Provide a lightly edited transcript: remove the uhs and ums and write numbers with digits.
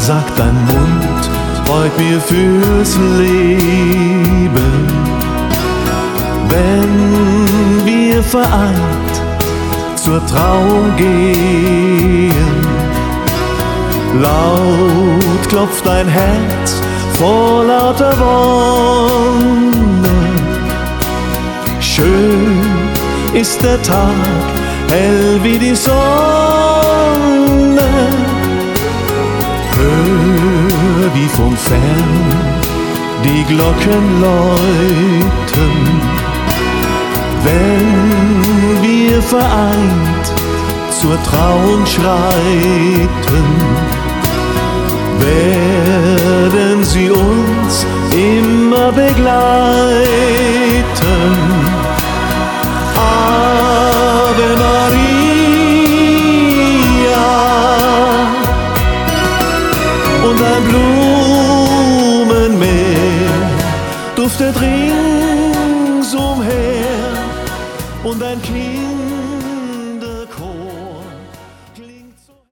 sagt dein Mund heute mir fürs Leben. Wenn wir vereint zur Trauung gehen, laut klopft dein Herz vor lauter Wonne. Schön ist der Tag, hell wie die Sonne. Hör, wie von fern die Glocken läuten. Wenn wir vereint zur Trauung schreiten, werden sie uns immer begleiten. Ave Maria, und ein Blumenmeer duftet ringsumher, und ein Kind